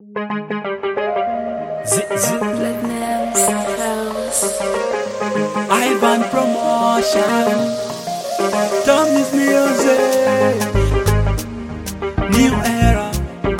Blackness House. Ivan Promotion, Tommy's Music, New Era.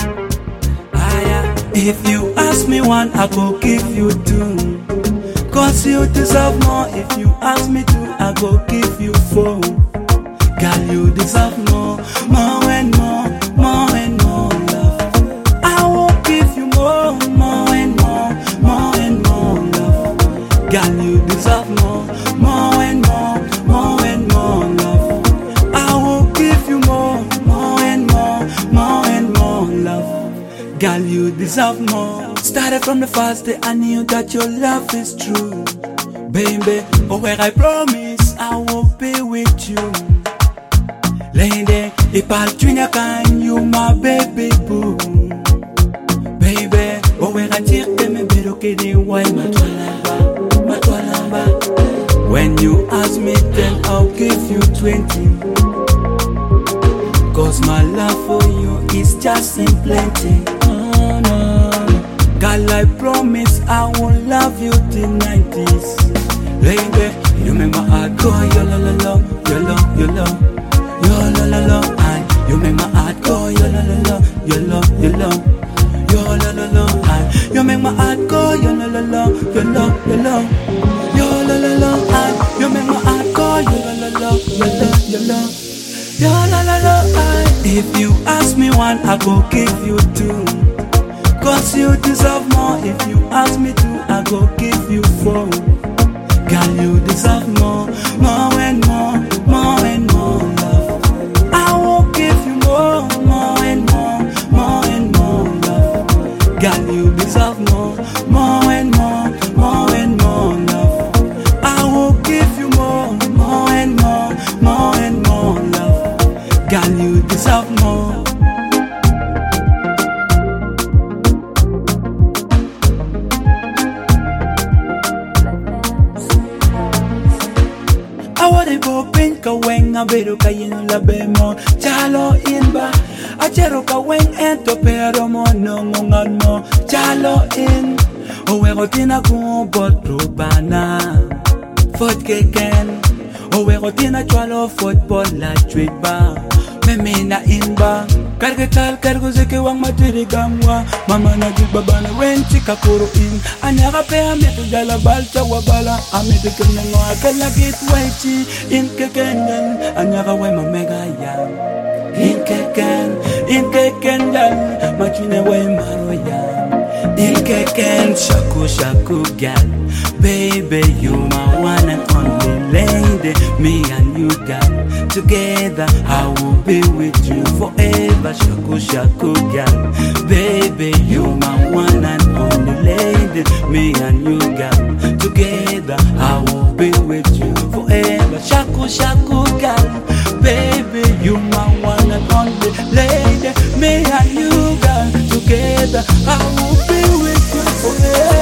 If you ask me one, I go give you two. Cause you deserve more. If you ask me two, I go give you four. Girl, you deserve more, more and more, more and more love. I will give you more, more and more, more and more love. Girl, you deserve more, more and more, more and more love. I will give you more, more and more, more and more love. Girl, you deserve more. Started from the first day, I knew that your love is true. Baby, oh where I promise I will be with you. Lady, if I'll can you my baby boo. Baby, oh where I take them and be okay, why matwalamba. When you ask me, then I'll give you 20. Cause my love for you is just in plenty. Oh, no. Girl, I promise I will love you till 90s. Lady, you make my heart go yo la la la, yo la yo la, yo la la la. And you make my heart go yo la la la, yo la yo la, yo la la la. And you make my heart go yo la la la, yo la yo la, yo la la la. And you make my heart go yo la la la, yo la yo la, yo la la la. If you ask me one, I go give you two. Cause you deserve more. If you ask me two, I go give you four. Girl, you deserve more, more and more, more and more love. I will give you more, more and more, more and more love. Girl, you deserve more, more and more, more and more love. I will give you more, more and more, more and more love. Girl, you deserve more. Ka weng abedo ka yin la bemo chalo inba achero ka weng ento pero mo nongo ngan mo chalo in owego tina ku botro bana fot keken owego tina chwalo football la tweet ba memina inba karge tal kargo zeke wang matiri gamwa mama na baba na wenchi kakuro in anyaga pe ametu jala balta wabala ametu kenengo akala git wechi in keken anyaga we mamega yang in keken dan machine we maro yang in keken shaku gal baby you my one and only lady me and you gal together I will be with you forever shaku gal baby you my one and only lady me and you gal together I will be with you forever shaku gal baby you my one and only lady me and you gal together I will be with you forever.